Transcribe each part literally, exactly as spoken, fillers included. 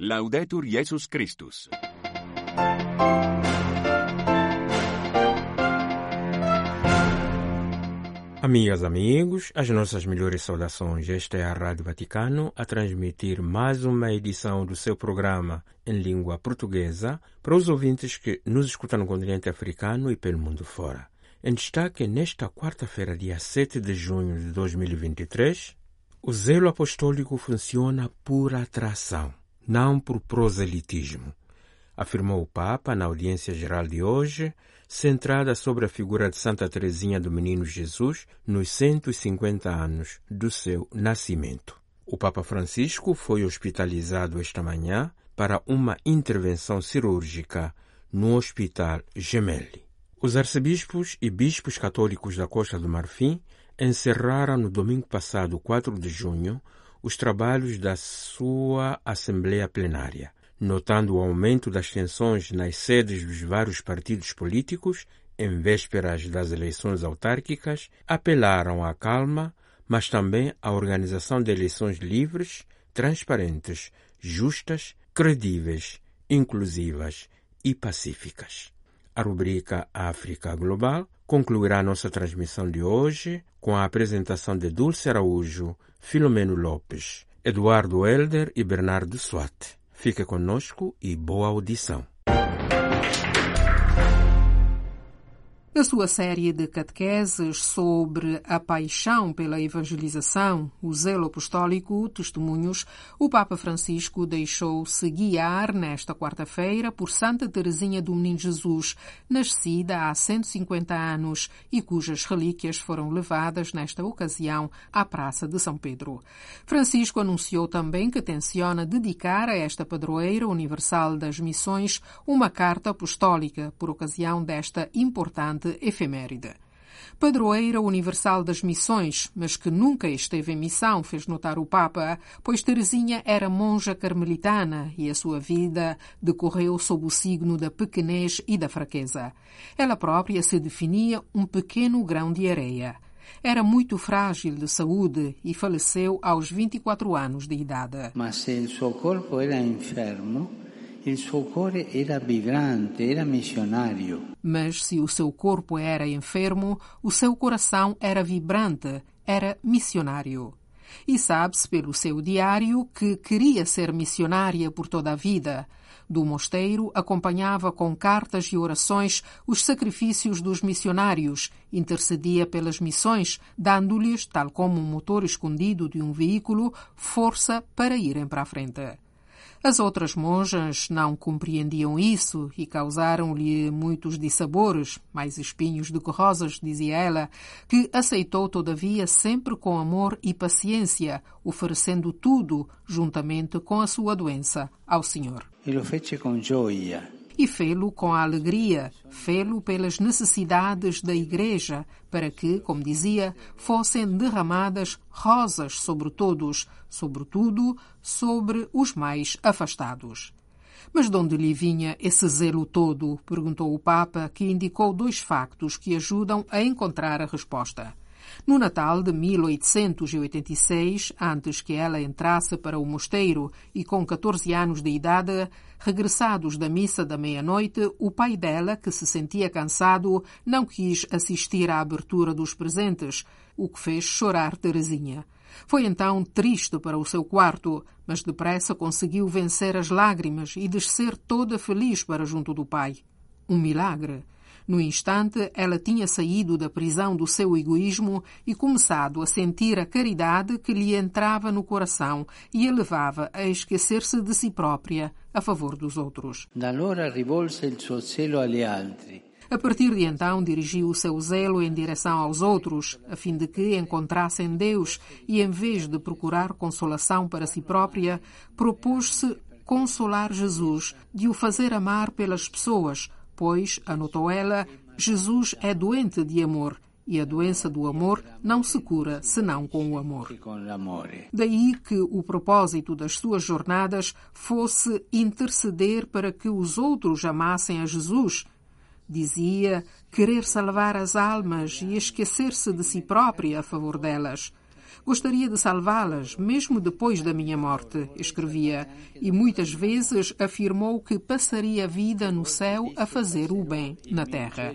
Laudetur Jesus Christus. Amigas, amigos, as nossas melhores saudações. Esta é a Rádio Vaticano a transmitir mais uma edição do seu programa em língua portuguesa para os ouvintes que nos escutam no continente africano e pelo mundo fora. Em destaque, nesta quarta-feira, dia sete de junho de dois mil e vinte e três, o zelo apostólico funciona por atração, não por proselitismo, afirmou o Papa na audiência geral de hoje, centrada sobre a figura de Santa Teresinha do Menino Jesus nos cento e cinquenta anos do seu nascimento. O Papa Francisco foi hospitalizado esta manhã para uma intervenção cirúrgica no Hospital Gemelli. Os arcebispos e bispos católicos da Costa do Marfim encerraram no domingo passado, quatro de junho, os trabalhos da sua Assembleia Plenária, notando o aumento das tensões nas sedes dos vários partidos políticos em vésperas das eleições autárquicas, apelaram à calma, mas também à organização de eleições livres, transparentes, justas, credíveis, inclusivas e pacíficas. A rubrica África Global concluirá nossa transmissão de hoje com a apresentação de Dulce Araújo, Filomeno Lopes, Eduardo Helder e Bernardo Swat. Fique conosco e boa audição. Na sua série de catequeses sobre a paixão pela evangelização, o zelo apostólico, testemunhos, o Papa Francisco deixou-se guiar nesta quarta-feira por Santa Teresinha do Menino Jesus, nascida há cento e cinquenta anos e cujas relíquias foram levadas nesta ocasião à Praça de São Pedro. Francisco anunciou também que tenciona dedicar a esta padroeira universal das missões uma carta apostólica por ocasião desta importante efeméride. Padroeira universal das missões, mas que nunca esteve em missão, fez notar o Papa, pois Teresinha era monja carmelitana e a sua vida decorreu sob o signo da pequenez e da fraqueza. Ela própria se definia um pequeno grão de areia. Era muito frágil de saúde e faleceu aos vinte e quatro anos de idade. Mas se il suo corpo era enfermo, il suo cuore era vibrante, era missionário. Mas se o seu corpo era enfermo, o seu coração era vibrante, era missionário. E sabe-se pelo seu diário que queria ser missionária por toda a vida. Do mosteiro acompanhava com cartas e orações os sacrifícios dos missionários, intercedia pelas missões, dando-lhes, tal como um motor escondido de um veículo, força para irem para a frente. As outras monjas não compreendiam isso e causaram-lhe muitos dissabores, mais espinhos do que rosas, dizia ela, que aceitou todavia sempre com amor e paciência, oferecendo tudo, juntamente com a sua doença, ao Senhor. E lo fece com gioia. E fê-lo com a alegria, fê-lo pelas necessidades da Igreja, para que, como dizia, fossem derramadas rosas sobre todos, sobretudo sobre os mais afastados. Mas de onde lhe vinha esse zelo todo? Perguntou o Papa, que indicou dois factos que ajudam a encontrar a resposta. No Natal de mil oitocentos e oitenta e seis, antes que ela entrasse para o mosteiro e com catorze anos de idade, regressados da missa da meia-noite, o pai dela, que se sentia cansado, não quis assistir à abertura dos presentes, o que fez chorar Teresinha. Foi então triste para o seu quarto, mas depressa conseguiu vencer as lágrimas e descer toda feliz para junto do pai. Um milagre. No instante, ela tinha saído da prisão do seu egoísmo e começado a sentir a caridade que lhe entrava no coração e a levava a esquecer-se de si própria a favor dos outros. Da allora rivolse il suo zelo agli altri. A partir de então, dirigiu o seu zelo em direção aos outros, a fim de que encontrassem Deus e, em vez de procurar consolação para si própria, propôs-se consolar Jesus, de o fazer amar pelas pessoas, pois, anotou ela, Jesus é doente de amor e a doença do amor não se cura senão com o amor. Daí que o propósito das suas jornadas fosse interceder para que os outros amassem a Jesus. Dizia querer salvar as almas e esquecer-se de si própria a favor delas. Gostaria de salvá-las, mesmo depois da minha morte, escrevia, e muitas vezes afirmou que passaria a vida no céu a fazer o bem na terra.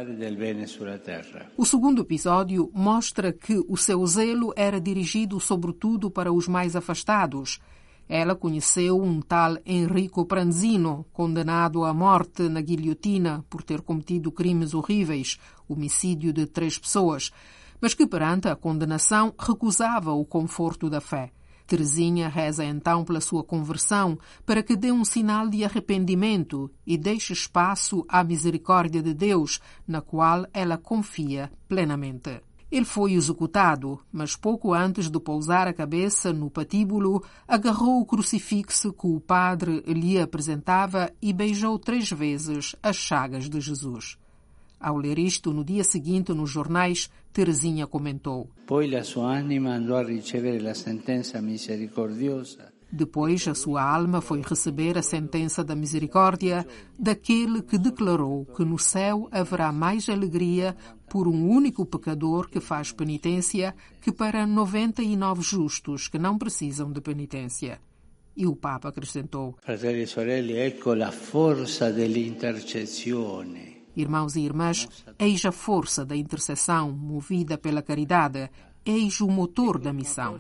O segundo episódio mostra que o seu zelo era dirigido sobretudo para os mais afastados. Ela conheceu um tal Enrico Pranzino, condenado à morte na guilhotina por ter cometido crimes horríveis, homicídio de três pessoas, mas que perante a condenação recusava o conforto da fé. Teresinha reza então pela sua conversão, para que dê um sinal de arrependimento e deixe espaço à misericórdia de Deus, na qual ela confia plenamente. Ele foi executado, mas pouco antes de pousar a cabeça no patíbulo, agarrou o crucifixo que o padre lhe apresentava e beijou três vezes as chagas de Jesus. Ao ler isto no dia seguinte nos jornais, Teresinha comentou: Poi la sua anima andò a ricevere la sentenza misericordiosa. Depois a sua alma foi receber a sentença da misericórdia daquele que declarou que no céu haverá mais alegria por um único pecador que faz penitência que para noventa e nove justos que não precisam de penitência. E o Papa acrescentou: Fratelli e sorelle, ecco la forza dell'intercessione. Irmãos e irmãs, eis a força da intercessão movida pela caridade. Eis o motor da missão.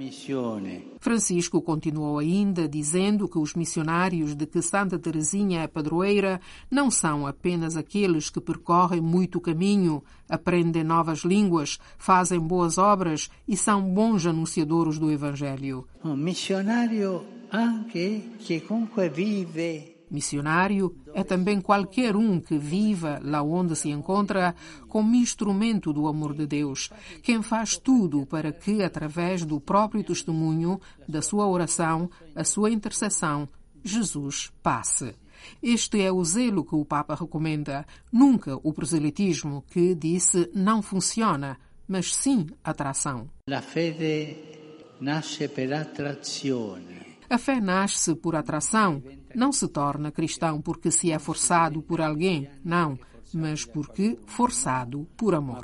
Francisco continuou ainda dizendo que os missionários de que Santa Teresinha é padroeira não são apenas aqueles que percorrem muito caminho, aprendem novas línguas, fazem boas obras e são bons anunciadores do Evangelho. Um missionário anche que comunque vive. Missionário é também qualquer um que viva lá onde se encontra como instrumento do amor de Deus, quem faz tudo para que, através do próprio testemunho, da sua oração, a sua intercessão, Jesus passe. Este é o zelo que o Papa recomenda, nunca o proselitismo que, disse, não funciona, mas sim a atração. La fede nasce per attrazione. A fé nasce por atração, não se torna cristão porque se é forçado por alguém, não, mas porque forçado por amor.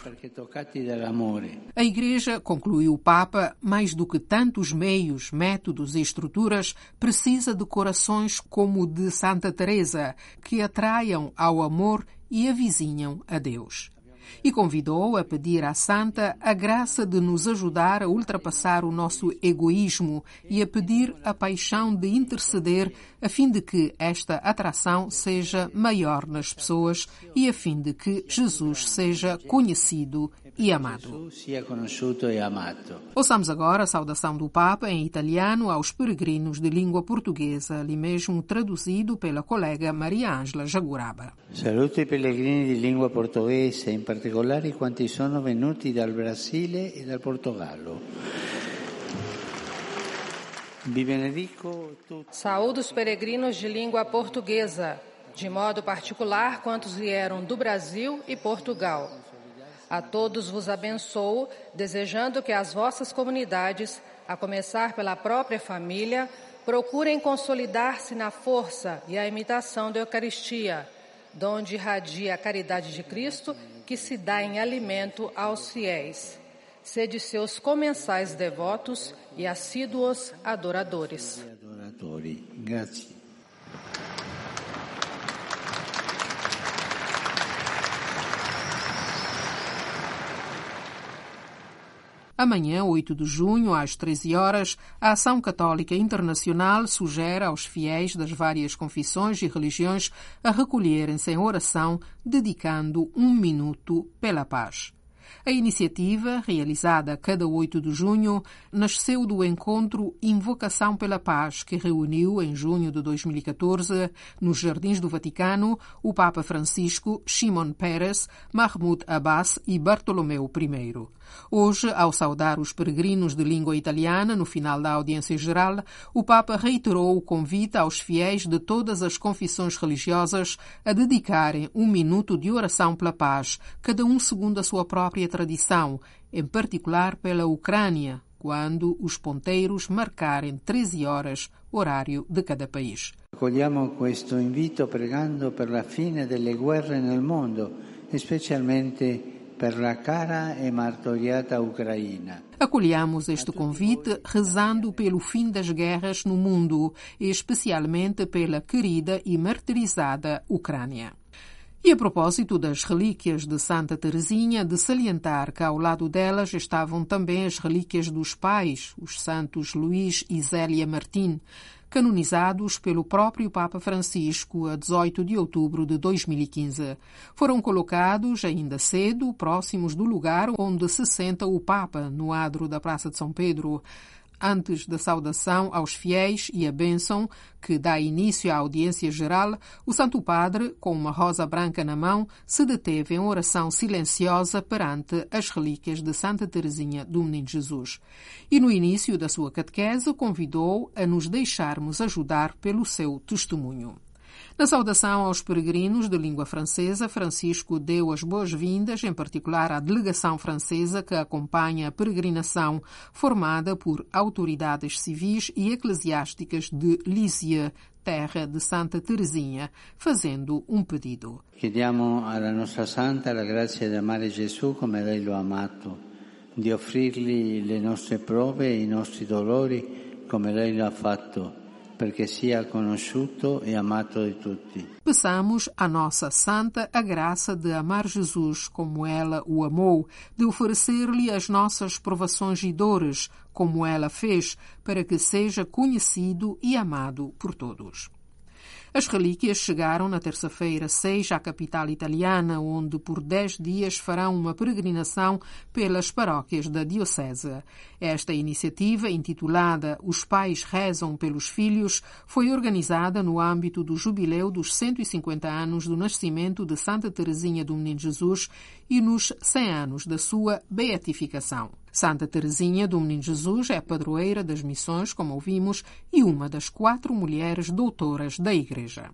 A Igreja, concluiu o Papa, mais do que tantos meios, métodos e estruturas, precisa de corações como o de Santa Teresa, que atraiam ao amor e avizinham a Deus. E convidou a pedir à Santa a graça de nos ajudar a ultrapassar o nosso egoísmo e a pedir a paixão de interceder a fim de que esta atração seja maior nas pessoas e a fim de que Jesus seja conhecido e amado. Ouçamos agora a saudação do Papa em italiano aos peregrinos de língua portuguesa, ali mesmo traduzido pela colega Maria Ângela Jaguraba. Saluto i pellegrini di lingua portoghese, in particolare quanti sono venuti dal Brasile e dal Portogallo. Vi benedico tutti. Saúdo os peregrinos de língua portuguesa, de modo particular quantos vieram do Brasil e Portugal. A todos vos abençoo, desejando que as vossas comunidades, a começar pela própria família, procurem consolidar-se na força e a imitação da Eucaristia, donde irradia a caridade de Cristo, que se dá em alimento aos fiéis. Sede seus comensais devotos e assíduos adoradores. Grazie. Amanhã, oito de junho, às treze horas, a Ação Católica Internacional sugere aos fiéis das várias confissões e religiões a recolherem-se em oração, dedicando um minuto pela paz. A iniciativa, realizada a cada oito de junho, nasceu do encontro Invocação pela Paz, que reuniu em junho de dois mil e catorze, nos Jardins do Vaticano, o Papa Francisco, Shimon Peres, Mahmoud Abbas e Bartolomeu I. Hoje, ao saudar os peregrinos de língua italiana no final da audiência geral, o Papa reiterou o convite aos fiéis de todas as confissões religiosas a dedicarem um minuto de oração pela paz, cada um segundo a sua própria tradição, em particular pela Ucrânia, quando os ponteiros marcarem treze horas, horário de cada país. Accogliamo questo invito pregando per la fine delle guerre nel mondo, specialmente per la cara e martoriata Ucraina. Acolhamos este convite rezando pelo fim das guerras no mundo, e especialmente pela querida e martirizada Ucrânia. E a propósito das relíquias de Santa Teresinha, de salientar que ao lado delas estavam também as relíquias dos pais, os santos Luís e Zélia Martim, canonizados pelo próprio Papa Francisco a dezoito de outubro de dois mil e quinze. Foram colocados ainda cedo, próximos do lugar onde se senta o Papa, no adro da Praça de São Pedro. Antes da saudação aos fiéis e a bênção que dá início à audiência geral, o Santo Padre, com uma rosa branca na mão, se deteve em oração silenciosa perante as relíquias de Santa Teresinha do Menino Jesus. E no início da sua catequese convidou a nos deixarmos ajudar pelo seu testemunho. Na saudação aos peregrinos de língua francesa, Francisco deu as boas-vindas, em particular à delegação francesa que acompanha a peregrinação, formada por autoridades civis e eclesiásticas de Lisieux, terra de Santa Teresinha, fazendo um pedido. Chiediamo alla nostra Santa la grazia di amare Gesù come lei lo ha amato, di offrirgli le nostre prove e i nostri dolori come lei lo ha fatto, perché sia conosciuto e amato di tutti. Peçamos à nossa Santa a graça de amar Jesus como ela o amou, de oferecer-lhe as nossas provações e dores, como ela fez, para que seja conhecido e amado por todos. As relíquias chegaram na terça-feira seis à capital italiana, onde por dez dias farão uma peregrinação pelas paróquias da Diocese. Esta iniciativa, intitulada Os Pais Rezam pelos Filhos, foi organizada no âmbito do jubileu dos cento e cinquenta anos do nascimento de Santa Teresinha do Menino Jesus e nos cem anos da sua beatificação. Santa Teresinha do Menino Jesus é padroeira das missões, como ouvimos, e uma das quatro mulheres doutoras da Igreja.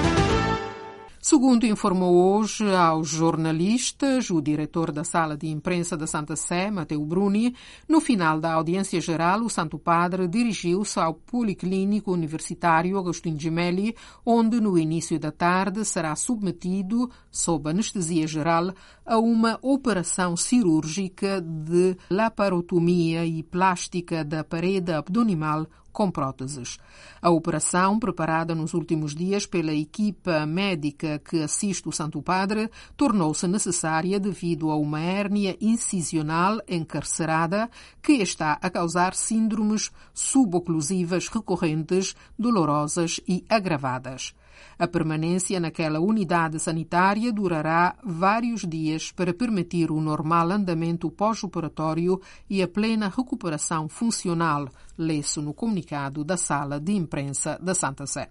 Segundo informou hoje aos jornalistas o diretor da Sala de Imprensa da Santa Sé, Matteo Bruni, no final da audiência geral, o Santo Padre dirigiu-se ao Policlínico Universitário Agostinho Gemelli, onde no início da tarde será submetido, sob anestesia geral, a uma operação cirúrgica de laparotomia e plástica da parede abdominal com próteses. A operação, preparada nos últimos dias pela equipa médica que assiste o Santo Padre, tornou-se necessária devido a uma hérnia incisional encarcerada que está a causar síndromes suboclusivas recorrentes, dolorosas e agravadas. A permanência naquela unidade sanitária durará vários dias para permitir o normal andamento pós-operatório e a plena recuperação funcional, lê-se no comunicado da Sala de Imprensa da Santa Sé.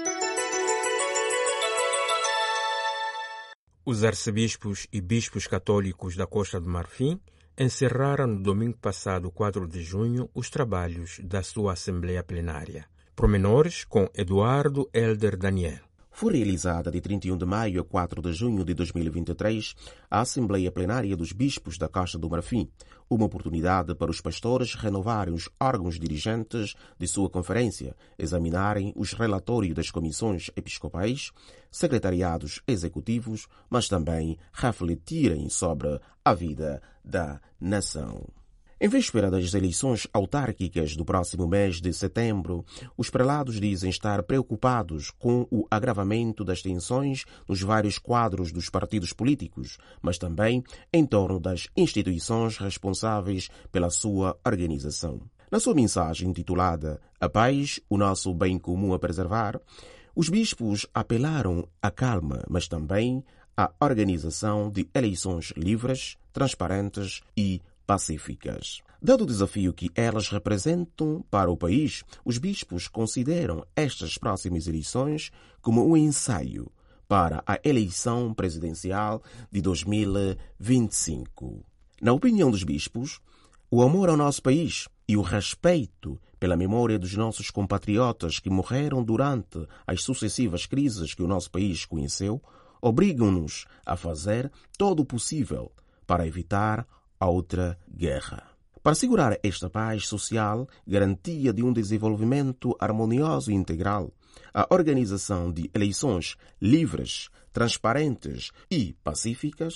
Os arcebispos e bispos católicos da Costa do Marfim encerraram no domingo passado, quatro de junho, os trabalhos da sua Assembleia Plenária. Promenores com Eduardo Helder Daniel. Foi realizada de trinta e um de maio a quatro de junho de dois mil e vinte e três a Assembleia Plenária dos Bispos da Costa do Marfim, uma oportunidade para os pastores renovarem os órgãos dirigentes de sua conferência, examinarem os relatórios das comissões episcopais, secretariados executivos, mas também refletirem sobre a vida da nação. Em véspera das eleições autárquicas do próximo mês de setembro, os prelados dizem estar preocupados com o agravamento das tensões nos vários quadros dos partidos políticos, mas também em torno das instituições responsáveis pela sua organização. Na sua mensagem intitulada A Paz, o nosso bem comum a preservar, os bispos apelaram à calma, mas também à organização de eleições livres, transparentes e pacíficas. Dado o desafio que elas representam para o país, os bispos consideram estas próximas eleições como um ensaio para a eleição presidencial de dois mil e vinte e cinco. Na opinião dos bispos, o amor ao nosso país e o respeito pela memória dos nossos compatriotas que morreram durante as sucessivas crises que o nosso país conheceu obrigam-nos a fazer todo o possível para evitar a outra guerra. Para assegurar esta paz social, garantia de um desenvolvimento harmonioso e integral, a organização de eleições livres, transparentes e pacíficas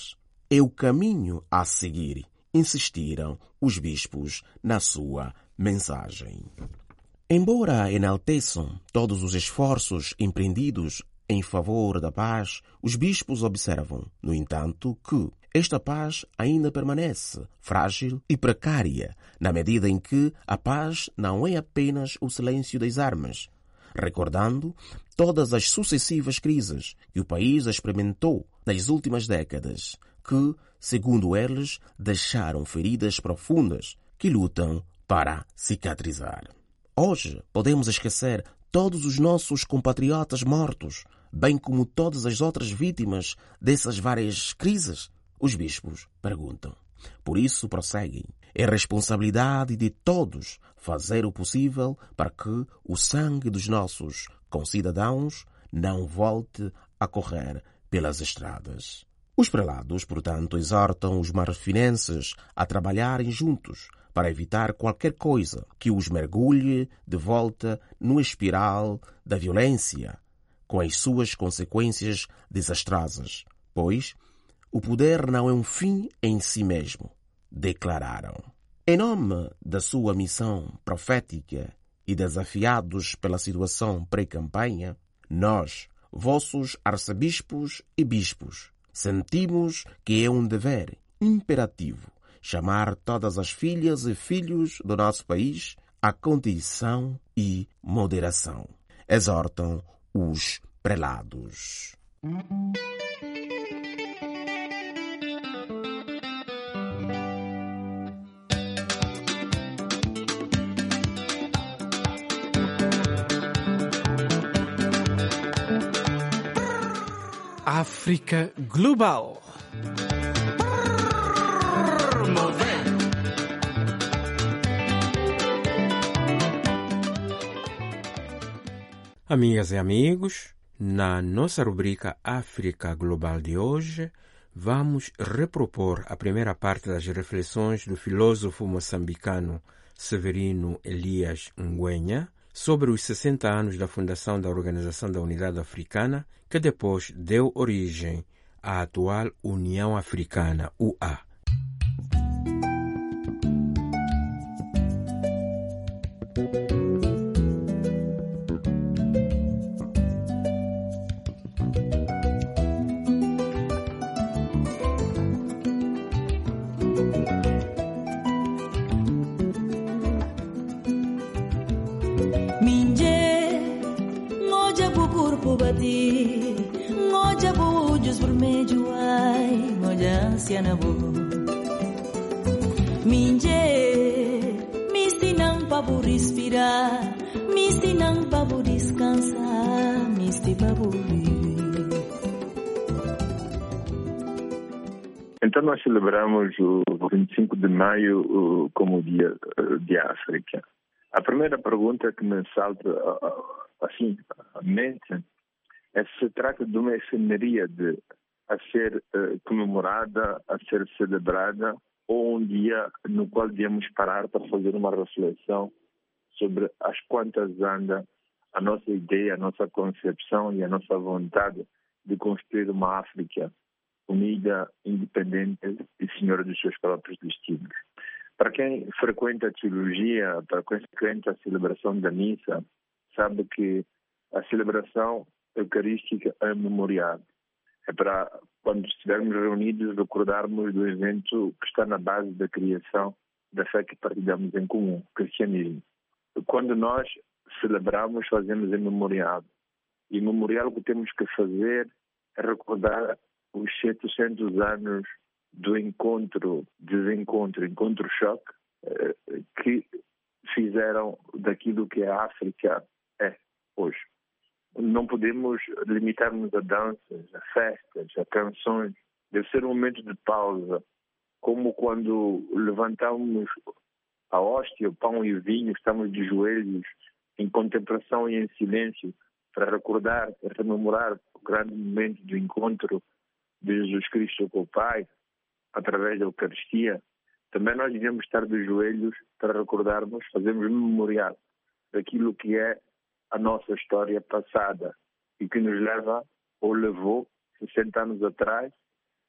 é o caminho a seguir, insistiram os bispos na sua mensagem. Embora enalteçam todos os esforços empreendidos em favor da paz, os bispos observam, no entanto, que esta paz ainda permanece frágil e precária, na medida em que a paz não é apenas o silêncio das armas, recordando todas as sucessivas crises que o país experimentou nas últimas décadas, que, segundo eles, deixaram feridas profundas que lutam para cicatrizar. Hoje podemos esquecer todos os nossos compatriotas mortos, bem como todas as outras vítimas dessas várias crises? Os bispos perguntam. Por isso prosseguem. É responsabilidade de todos fazer o possível para que o sangue dos nossos concidadãos não volte a correr pelas estradas. Os prelados, portanto, exortam os marfinenses a trabalharem juntos para evitar qualquer coisa que os mergulhe de volta no espiral da violência, com as suas consequências desastrosas, pois o poder não é um fim em si mesmo, declararam. Em nome da sua missão profética e desafiados pela situação pré-campanha, nós, vossos arcebispos e bispos, sentimos que é um dever imperativo chamar todas as filhas e filhos do nosso país à condição e moderação. Exortam os prelados. África Global. Amigas e amigos, na nossa rubrica África Global de hoje, vamos repropor a primeira parte das reflexões do filósofo moçambicano Severino Elias Ngwenya sobre os sessenta anos da fundação da Organização da Unidade Africana, que depois deu origem à atual União Africana, U A. Ngoja bujos vermelho ai, ngoja anciana bo. Minje, misti nang pabu respirar, misti nang pabu descansar, misti pabu viver. Então nós celebramos o vinte e cinco de maio como o Dia de África. A primeira pergunta que me salta assim à mente é se se trata de uma efemeria a ser uh, comemorada, a ser celebrada, ou um dia no qual devemos parar para fazer uma reflexão sobre as quantas anda a nossa ideia, a nossa concepção e a nossa vontade de construir uma África unida, independente e senhora dos seus próprios destinos. Para quem frequenta a teologia, para quem frequenta a celebração da missa, sabe que a celebração eucarística é memorial. É para, quando estivermos reunidos, recordarmos do evento que está na base da criação da fé que partilhamos em comum, o cristianismo. Quando nós celebramos, fazemos em memorial. E o memorial que temos que fazer é recordar os setecentos anos do encontro, desencontro, encontro-choque, que fizeram daquilo que a África é hoje. Não podemos limitar-nos a danças, a festas, a canções. Deve ser um momento de pausa, como quando levantamos a hóstia, o pão e o vinho, estamos de joelhos, em contemplação e em silêncio, para recordar, para rememorar o grande momento do encontro de Jesus Cristo com o Pai, através da Eucaristia. Também nós devemos estar de joelhos para recordarmos, fazermos memorial daquilo que é a nossa história passada e que nos leva, ou levou, sessenta anos atrás,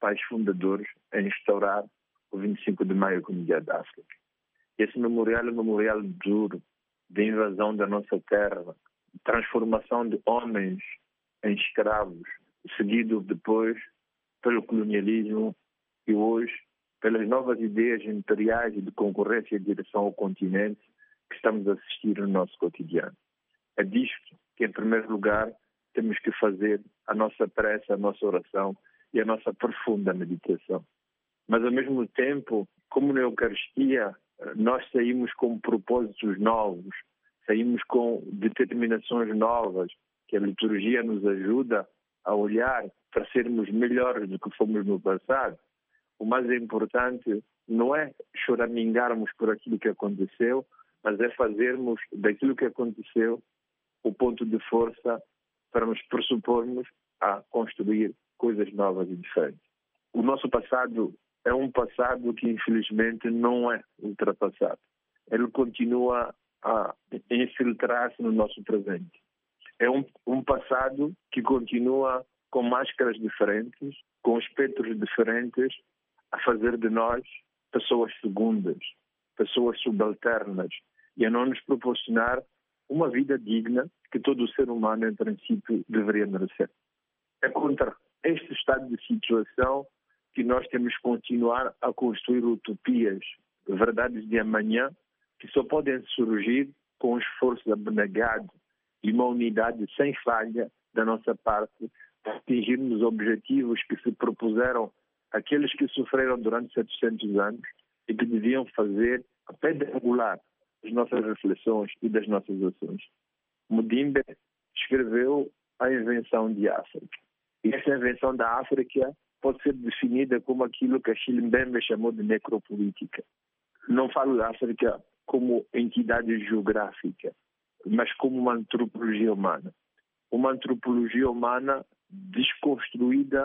pais fundadores em instaurar o vinte e cinco de maio como Dia da África. Esse memorial é um memorial duro de invasão da nossa terra, transformação de homens em escravos, seguido depois pelo colonialismo e hoje pelas novas ideias imperiais de concorrência em direção ao continente que estamos a assistir no nosso cotidiano. É disto que, em primeiro lugar, temos que fazer a nossa prece, a nossa oração e a nossa profunda meditação. Mas, ao mesmo tempo, como na Eucaristia, nós saímos com propósitos novos, saímos com determinações novas, que a liturgia nos ajuda a olhar para sermos melhores do que fomos no passado. O mais importante não é choramingarmos por aquilo que aconteceu, mas é fazermos daquilo que aconteceu o ponto de força para nos pressupormos a construir coisas novas e diferentes. O nosso passado é um passado que, infelizmente, não é ultrapassado. Ele continua a infiltrar-se no nosso presente. É um, um passado que continua com máscaras diferentes, com espectros diferentes, a fazer de nós pessoas segundas, pessoas subalternas, e a não nos proporcionar uma vida digna que todo ser humano, em princípio, deveria merecer. É contra este estado de situação que nós temos que continuar a construir utopias, verdades de amanhã, que só podem surgir com um esforço abnegado e uma unidade sem falha da nossa parte para atingirmos os objetivos que se propuseram aqueles que sofreram durante setecentos anos e que deviam fazer a pedra angular das nossas reflexões e das nossas ações. Mudimbe escreveu a invenção de África. E essa invenção da África pode ser definida como aquilo que a Chimbembe chamou de necropolítica. Não falo da África como entidade geográfica, mas como uma antropologia humana. Uma antropologia humana desconstruída,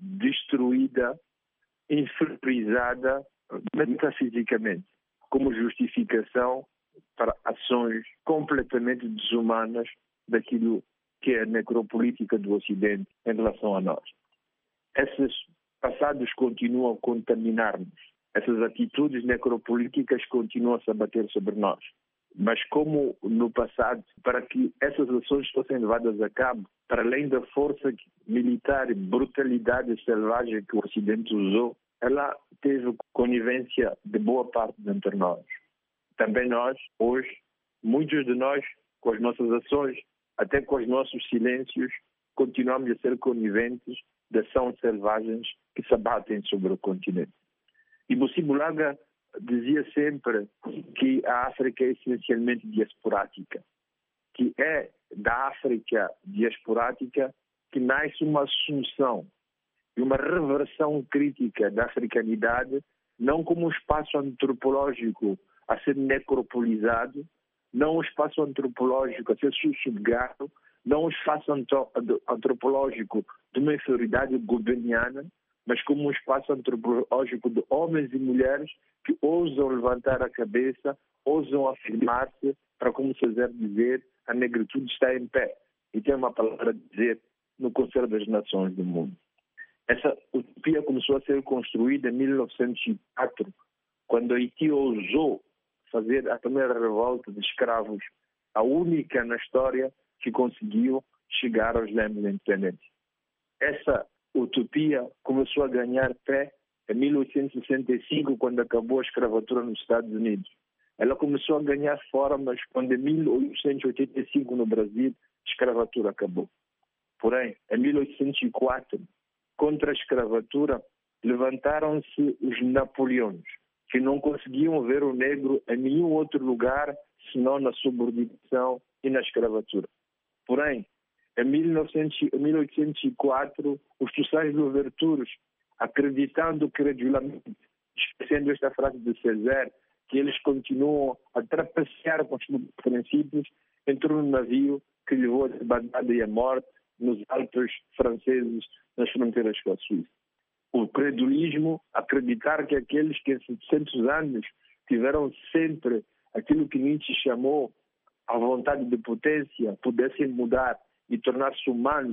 destruída, inferiorizada metafisicamente, como justificação para ações completamente desumanas daquilo que é a necropolítica do Ocidente em relação a nós. Esses passados continuam a contaminar-nos. Essas atitudes necropolíticas continuam a se abater sobre nós. Mas como no passado, para que essas ações fossem levadas a cabo, para além da força militar e brutalidade selvagem que o Ocidente usou, ela teve conivência de boa parte entre nós. Também nós, hoje, muitos de nós, com as nossas ações, até com os nossos silêncios, continuamos a ser coniventes de ações selvagens que se abatem sobre o continente. E Mossi Bulaga dizia sempre que a África é essencialmente diasporática, que é da África diasporática que nasce uma assunção e uma reversão crítica da africanidade, não como um espaço antropológico a ser necropolizado, não um espaço antropológico a ser subjugado, não um espaço antropológico de uma inferioridade governiana, mas como um espaço antropológico de homens e mulheres que ousam levantar a cabeça, ousam afirmar-se para, como se deve dizer, a negritude está em pé e tem uma palavra a dizer no Conselho das Nações do Mundo. Essa utopia começou a ser construída em mil novecentos e quatro, quando Haiti ousou fazer a primeira revolta de escravos, a única na história que conseguiu chegar aos lembres da independência. Essa utopia começou a ganhar pé em mil oitocentos e sessenta e cinco, quando acabou a escravatura nos Estados Unidos. Ela começou a ganhar formas quando, em mil oitocentos e oitenta e cinco, no Brasil, a escravatura acabou. Porém, em mil oitocentos e quatro, contra a escravatura, levantaram-se os Napoleões, que não conseguiam ver o negro em nenhum outro lugar senão na subordinação e na escravatura. Porém, em mil oitocentos e quatro, os toçais de Louvertures, acreditando credulamente, esquecendo esta frase de Césaire, que eles continuam a trapacear com os princípios, entrou num navio que levou a desbandada e a morte nos Alpes franceses, nas fronteiras com a Suíça. O credulismo, acreditar que aqueles que em setecentos anos tiveram sempre aquilo que Nietzsche chamou a vontade de potência, pudessem mudar e tornar-se humanos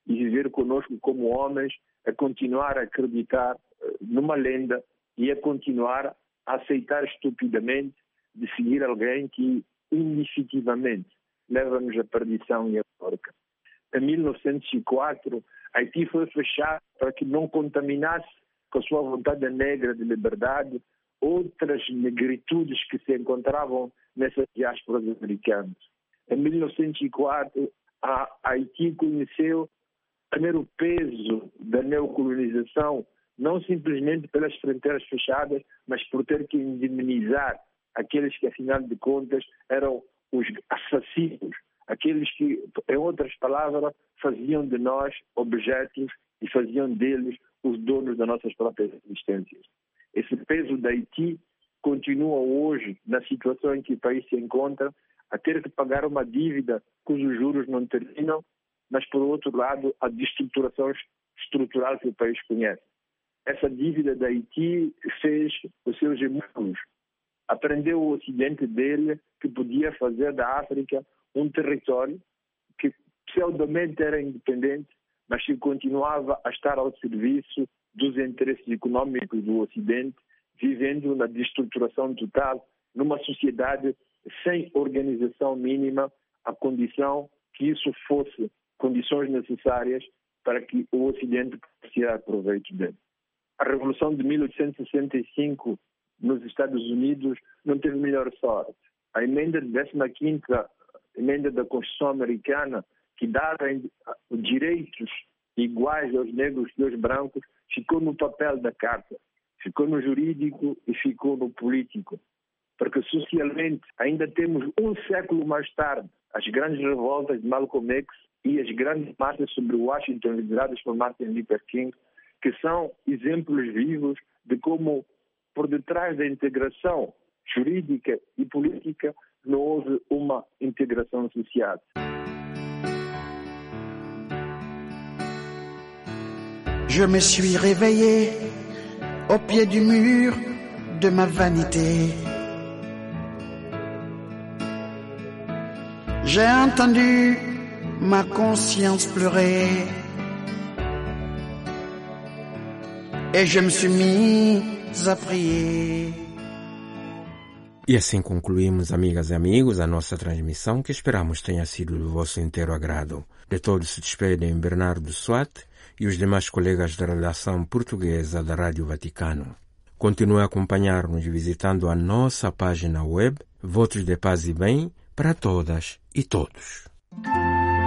e viver conosco como homens, a continuar a acreditar numa lenda e a continuar a aceitar estupidamente de seguir alguém que inefetivamente leva-nos à perdição e à porca. Em mil novecentos e quatro, Haiti foi fechado para que não contaminasse com a sua vontade negra de liberdade outras negritudes que se encontravam nessas diásporas americanas. Em mil novecentos e quatro, a Haiti conheceu primeiro o peso da neocolonização, não simplesmente pelas fronteiras fechadas, mas por ter que indemnizar aqueles que, afinal de contas, eram os assassinos, aqueles que, em outras palavras, faziam de nós objetos e faziam deles os donos das nossas próprias existências. Esse peso da Haiti continua hoje, na situação em que o país se encontra, a ter que pagar uma dívida cujos juros não terminam, mas, por outro lado, a destruturação estrutural que o país conhece. Essa dívida da Haiti fez os seus irmãos. Aprendeu o Ocidente dele que podia fazer da África um território que pseudamente era independente, mas que continuava a estar ao serviço dos interesses econômicos do Ocidente, vivendo na destruturação total, numa sociedade sem organização mínima, a condição que isso fosse condições necessárias para que o Ocidente pudesse tirar proveito dele. A Revolução de mil oitocentos e sessenta e cinco nos Estados Unidos não teve melhor sorte. A emenda de décima quinta emenda da Constituição Americana, que dava direitos iguais aos negros e aos brancos, ficou no papel da carta, ficou no jurídico e ficou no político. Porque socialmente ainda temos um século mais tarde as grandes revoltas de Malcolm X e as grandes marchas sobre Washington lideradas por Martin Luther King, que são exemplos vivos de como, por detrás da integração jurídica e política, não houve uma integração social. Je me suis réveillé au pied du mur de ma vanité. J'ai entendu ma conscience pleurer et je me suis mis à prier. E assim concluímos, amigas e amigos, a nossa transmissão, que esperamos tenha sido do vosso inteiro agrado. De todos se despedem Bernardo Swat e os demais colegas da redação portuguesa da Rádio Vaticano. Continue a acompanhar-nos visitando a nossa página web, Votos de Paz e Bem para todas e todos.